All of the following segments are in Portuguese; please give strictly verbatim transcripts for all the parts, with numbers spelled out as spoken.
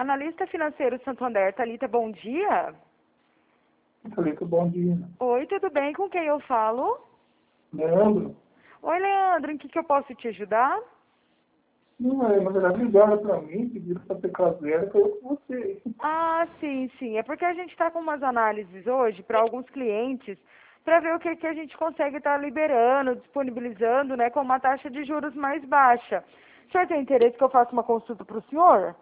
Analista financeiro Santander, Thalita, bom dia. Thalita, bom dia. Oi, tudo bem? Com quem eu falo? Leandro? Oi, Leandro, em que, que eu posso te ajudar? Não, é, na verdade, ligaram para mim, pediram para ter caseira, que eu com você. Ah, sim, sim. É porque a gente está com umas análises hoje para alguns clientes para ver o que, que a gente consegue estar liberando, disponibilizando, né, com uma taxa de juros mais baixa. O senhor tem interesse que eu faça uma consulta para o senhor?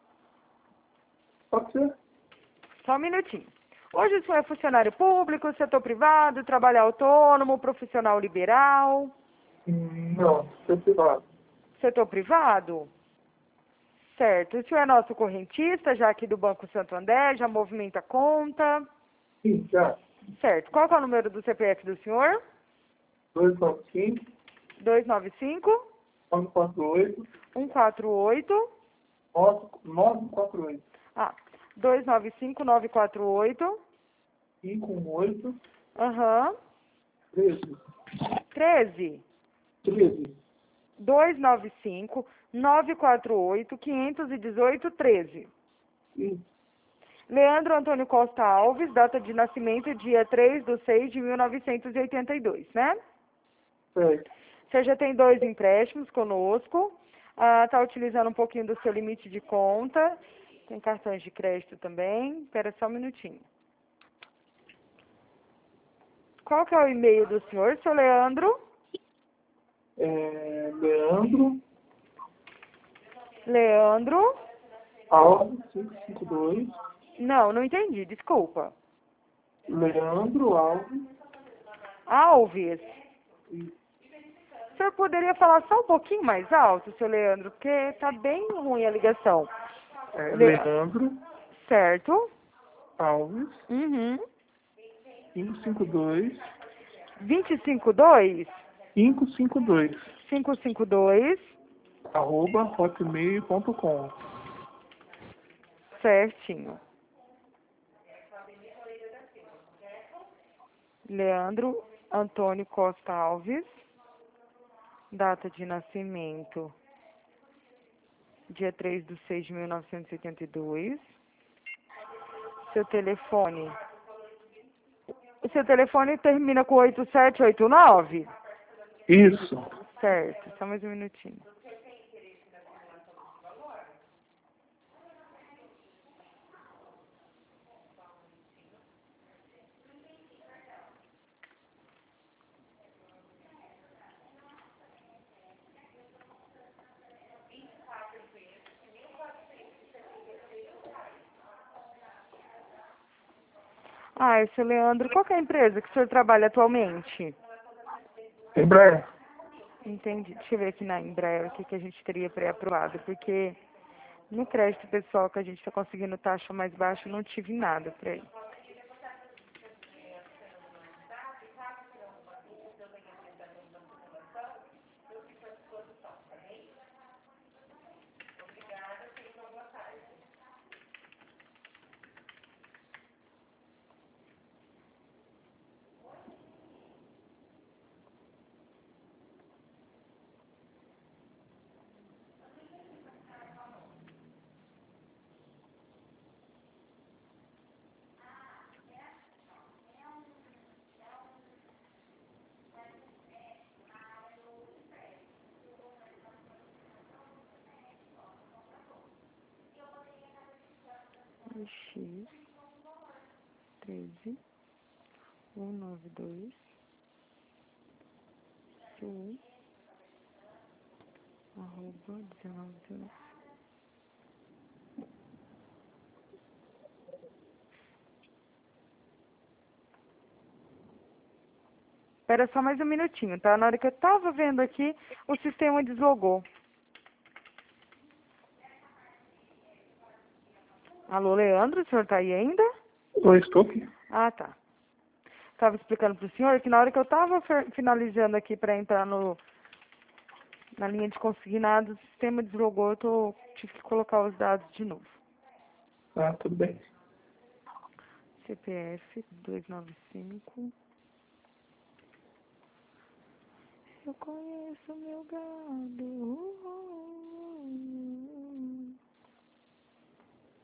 Pode ser? Só um minutinho. Hoje o senhor é funcionário público, setor privado, trabalho autônomo, profissional liberal, Hum, Não, seu privado. setor privado? Certo. O senhor é nosso correntista, já aqui do Banco Santander, já movimenta a conta. Sim, já. Certo. Qual que é o número do C P F do senhor? dois nove cinco, dois nove cinco, nove quatro oito, um quatro oito. nove quatro oito, Ah, dois nove cinco, nove quatro oito. cinco um oito, Aham. treze. treze. treze. dois nove cinco, nove quatro oito, cinco um oito, treze. Isso. Leandro Antônio Costa Alves, data de nascimento dia três de seis de mil novecentos e oitenta e dois, né? Certo. Você já tem dois empréstimos conosco, está utilizando um pouquinho do seu limite de conta, tem cartões de crédito também. Espera só um minutinho. Qual que é o e-mail do senhor, seu Leandro? É, Leandro Leandro? Alves, cinco cinco dois. Não, não entendi, desculpa. Leandro Alves. Alves? Isso. O senhor poderia falar só um pouquinho mais alto, seu Leandro, porque está bem ruim a ligação. É, Le... Leandro Certo? Alves, Uhum. cinco cinco dois. vinte e cinco dois? cinco cinco dois. cinco cinco dois? arroba hotmail ponto com. Certinho. Leandro Antônio Costa Alves. Data de nascimento. Dia três de seis de mil novecentos e oitenta e dois. Seu telefone. O seu telefone termina com oito sete oito nove? Isso. Certo, só mais um minutinho. Ah, seu Leandro, qual que é a empresa que o senhor trabalha atualmente? Embraer. Entendi. Deixa eu ver aqui na Embraer o que, que a gente teria pré-aprovado, porque no crédito pessoal que a gente está conseguindo taxa mais baixa, eu não tive nada para ir. X treze um nove dois sul arroba dezenove dezenove. Espera só mais um minutinho, tá? Na hora que eu tava vendo aqui, o sistema deslogou. Alô, Leandro, o senhor tá aí ainda? Eu estou aqui. Ah, tá. Tava explicando pro senhor que na hora que eu tava finalizando aqui para entrar no na linha de consignados, o sistema deslogou, eu tô, tive que colocar os dados de novo. Ah, tudo bem. C P F duzentos e noventa e cinco. Eu conheço meu gado.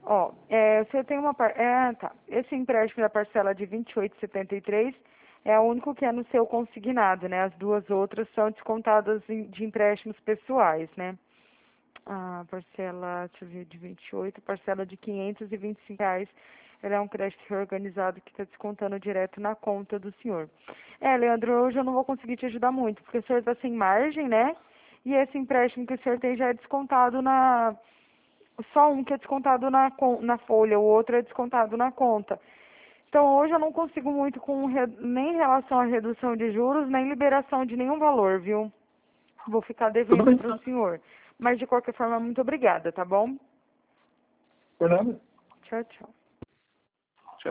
Ó, é, você tem uma... Par... É, tá. Esse empréstimo da parcela de vinte e oito e setenta e três é o único que é no seu consignado, né? As duas outras são descontadas em- de empréstimos pessoais, né? A parcela, deixa eu ver, de vinte e oito, parcela de quinhentos e vinte e cinco reais. Ela é um crédito reorganizado que está descontando direto na conta do senhor. É, Leandro, hoje eu não vou conseguir te ajudar muito, porque o senhor está sem margem, né? E esse empréstimo que o senhor tem já é descontado na... Só um que é descontado na, con- na folha, o outro é descontado na conta. Então, hoje eu não consigo muito com re- nem em relação à redução de juros, nem liberação de nenhum valor, viu? Vou ficar Tudo devendo bem, para o senhor. Mas, de qualquer forma, muito obrigada, tá bom? Fernanda? Tchau, tchau.